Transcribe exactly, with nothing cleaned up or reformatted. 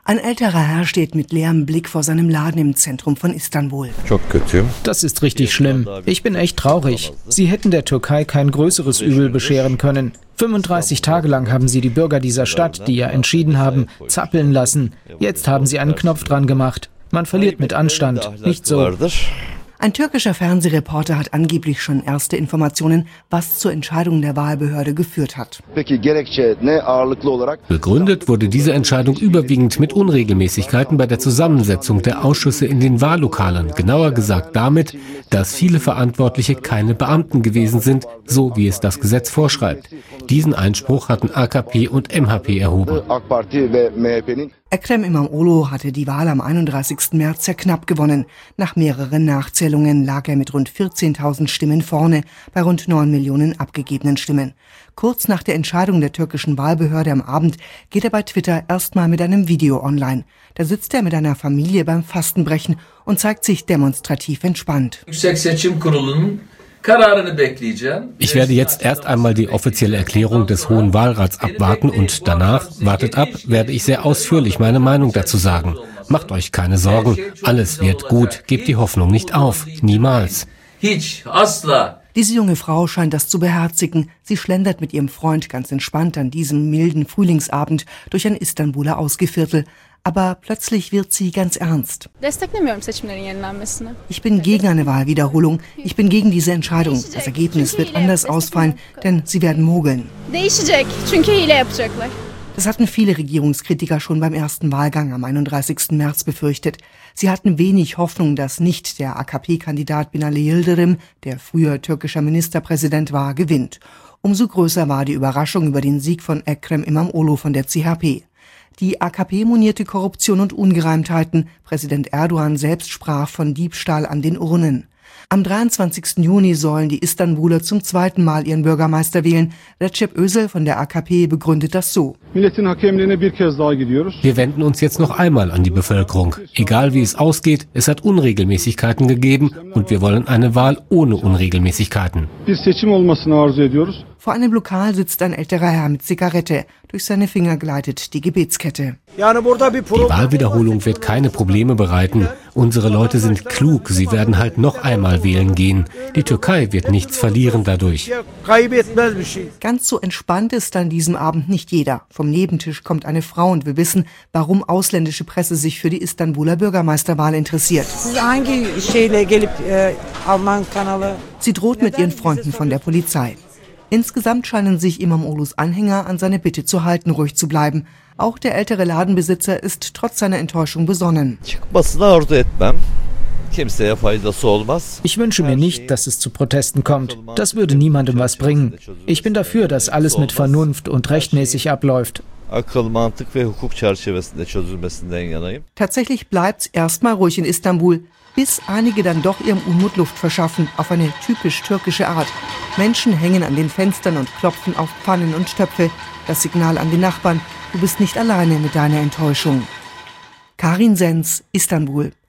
Ein älterer Herr steht mit leerem Blick vor seinem Laden im Zentrum von Istanbul. Das ist richtig schlimm. Ich bin echt traurig. Sie hätten der Türkei kein größeres Übel bescheren können. fünfunddreißig Tage lang haben sie die Bürger dieser Stadt, die ja entschieden haben, zappeln lassen. Jetzt haben sie einen Knopf dran gemacht. Man verliert mit Anstand, nicht so. Ein türkischer Fernsehreporter hat angeblich schon erste Informationen, was zur Entscheidung der Wahlbehörde geführt hat. Begründet wurde diese Entscheidung überwiegend mit Unregelmäßigkeiten bei der Zusammensetzung der Ausschüsse in den Wahllokalen. Genauer gesagt damit, dass viele Verantwortliche keine Beamten gewesen sind, so wie es das Gesetz vorschreibt. Diesen Einspruch hatten A K P und M H P erhoben. Ekrem İmamoğlu hatte die Wahl am einunddreißigsten März sehr knapp gewonnen. Nach mehreren Nachzählungen lag er mit rund vierzehntausend Stimmen vorne, bei rund neun Millionen abgegebenen Stimmen. Kurz nach der Entscheidung der türkischen Wahlbehörde am Abend geht er bei Twitter erstmal mit einem Video online. Da sitzt er mit einer Familie beim Fastenbrechen und zeigt sich demonstrativ entspannt. Ich werde jetzt erst einmal die offizielle Erklärung des Hohen Wahlrats abwarten und danach, wartet ab, werde ich sehr ausführlich meine Meinung dazu sagen. Macht euch keine Sorgen, alles wird gut, gebt die Hoffnung nicht auf, niemals. Diese junge Frau scheint das zu beherzigen. Sie schlendert mit ihrem Freund ganz entspannt an diesem milden Frühlingsabend durch ein Istanbuler Ausgeviertel. Aber plötzlich wird sie ganz ernst. Ich bin gegen eine Wahlwiederholung. Ich bin gegen diese Entscheidung. Das Ergebnis wird anders ausfallen, denn sie werden mogeln. Das hatten viele Regierungskritiker schon beim ersten Wahlgang am einunddreißigsten März befürchtet. Sie hatten wenig Hoffnung, dass nicht der A K P-Kandidat Binali Yıldırım, der früher türkischer Ministerpräsident war, gewinnt. Umso größer war die Überraschung über den Sieg von Ekrem İmamoğlu von der C H P. Die A K P monierte Korruption und Ungereimtheiten. Präsident Erdogan selbst sprach von Diebstahl an den Urnen. Am dreiundzwanzigsten Juni sollen die Istanbuler zum zweiten Mal ihren Bürgermeister wählen. Recep Özil von der A K P begründet das so. Wir wenden uns jetzt noch einmal an die Bevölkerung. Egal wie es ausgeht, es hat Unregelmäßigkeiten gegeben und wir wollen eine Wahl ohne Unregelmäßigkeiten. Vor einem Lokal sitzt ein älterer Herr mit Zigarette. Durch seine Finger gleitet die Gebetskette. Die Wahlwiederholung wird keine Probleme bereiten. Unsere Leute sind klug, sie werden halt noch einmal wählen gehen. Die Türkei wird nichts verlieren dadurch. Ganz so entspannt ist an diesem Abend nicht jeder. Vom Nebentisch kommt eine Frau und will wissen, warum ausländische Presse sich für die Istanbuler Bürgermeisterwahl interessiert. Sie droht mit ihren Freunden von der Polizei. Insgesamt scheinen sich İmamoğlu's Anhänger an seine Bitte zu halten, ruhig zu bleiben. Auch der ältere Ladenbesitzer ist trotz seiner Enttäuschung besonnen. Ich wünsche mir nicht, dass es zu Protesten kommt. Das würde niemandem was bringen. Ich bin dafür, dass alles mit Vernunft und rechtmäßig abläuft. Tatsächlich bleibt's erstmal ruhig in Istanbul, bis einige dann doch ihrem Unmut Luft verschaffen, auf eine typisch türkische Art. Menschen hängen an den Fenstern und klopfen auf Pfannen und Töpfe. Das Signal an die Nachbarn: Du bist nicht alleine mit deiner Enttäuschung. Karin Sens, Istanbul.